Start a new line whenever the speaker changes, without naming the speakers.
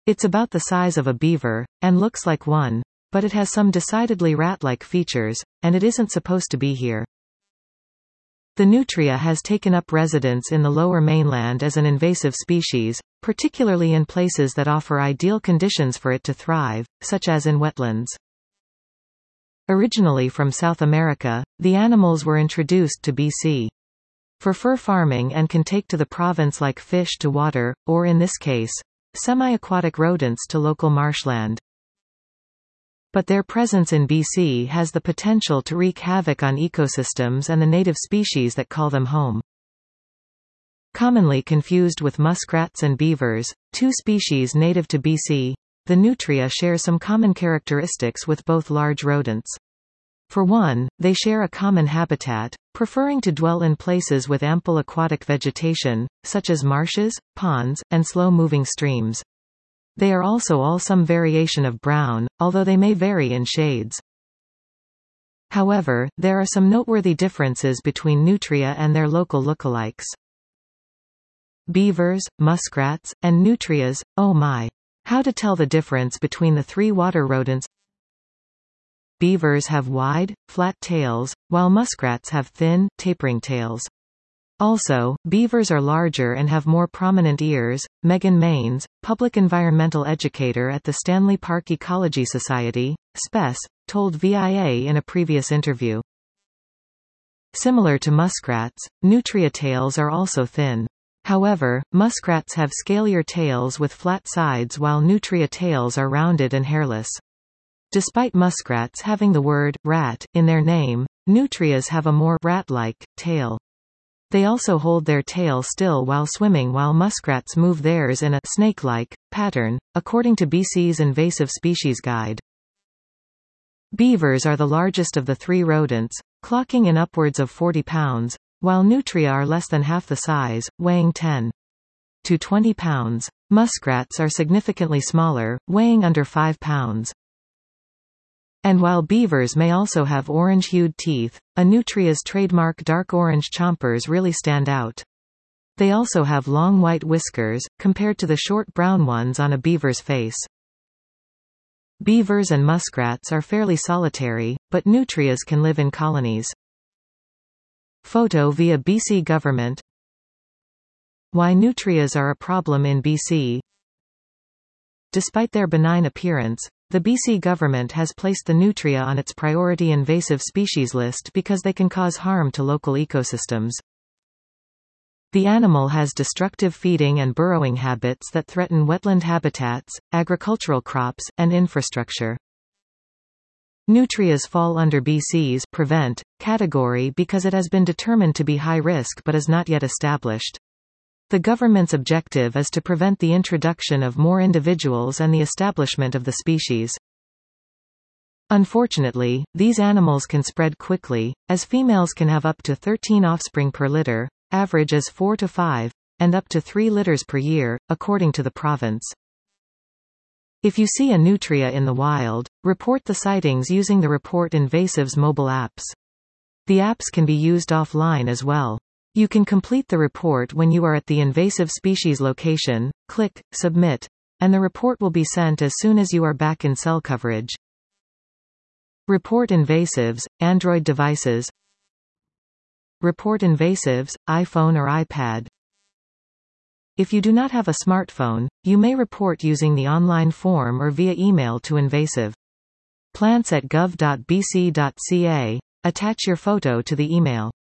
It's about the size of a beaver, and looks like one, but it has some decidedly rat-like features, and it isn't supposed to be here. The nutria has taken up residence in the lower mainland as an invasive species, particularly in places that offer ideal conditions for it to thrive, such as in wetlands. Originally from South America, the animals were introduced to BC. For fur farming and can take to the province like fish to water, or in this case, semi-aquatic rodents to local marshland. But their presence in BC has the potential to wreak havoc on ecosystems and the native species that call them home. Commonly confused with muskrats and beavers, two species native to BC, the nutria share some common characteristics with both large rodents. For one, they share a common habitat, preferring to dwell in places with ample aquatic vegetation, such as marshes, ponds, and slow-moving streams. They are also all some variation of brown, although they may vary in shades. However, there are some noteworthy differences between nutria and their local lookalikes. Beavers, muskrats, and nutrias, oh my! How to tell the difference between the three water rodents? Beavers have wide, flat tails, while muskrats have thin, tapering tails. Also, beavers are larger and have more prominent ears. Megan Maines, public environmental educator at the Stanley Park Ecology Society, SPES, told VIA in a previous interview. Similar to muskrats, nutria tails are also thin. However, muskrats have scalier tails with flat sides while nutria tails are rounded and hairless. Despite muskrats having the word rat in their name, nutrias have a more rat-like tail. They also hold their tail still while swimming, while muskrats move theirs in a snake-like pattern, according to BC's Invasive Species Guide. Beavers are the largest of the three rodents, clocking in upwards of 40 pounds, while nutria are less than half the size, weighing 10 to 20 pounds. Muskrats are significantly smaller, weighing under 5 pounds. And while beavers may also have orange-hued teeth, a nutria's trademark dark orange chompers really stand out. They also have long white whiskers, compared to the short brown ones on a beaver's face. Beavers and muskrats are fairly solitary, but nutrias can live in colonies. Photo via BC government. Why nutrias are a problem in BC. Despite their benign appearance, the BC government has placed the nutria on its priority invasive species list because they can cause harm to local ecosystems. The animal has destructive feeding and burrowing habits that threaten wetland habitats, agricultural crops, and infrastructure. Nutrias fall under BC's prevent category because it has been determined to be high risk but is not yet established. The government's objective is to prevent the introduction of more individuals and the establishment of the species. Unfortunately, these animals can spread quickly, as females can have up to 13 offspring per litter, average is 4 to 5, and up to 3 litters per year, according to the province. If you see a nutria in the wild, report the sightings using the Report Invasives mobile apps. The apps can be used offline as well. You can complete the report when you are at the invasive species location, click Submit, and the report will be sent as soon as you are back in cell coverage. Report Invasives, Android devices. Report Invasives, iPhone or iPad. If you do not have a smartphone, you may report using the online form or via email to invasive plants@gov.bc.ca. Attach your photo to the email.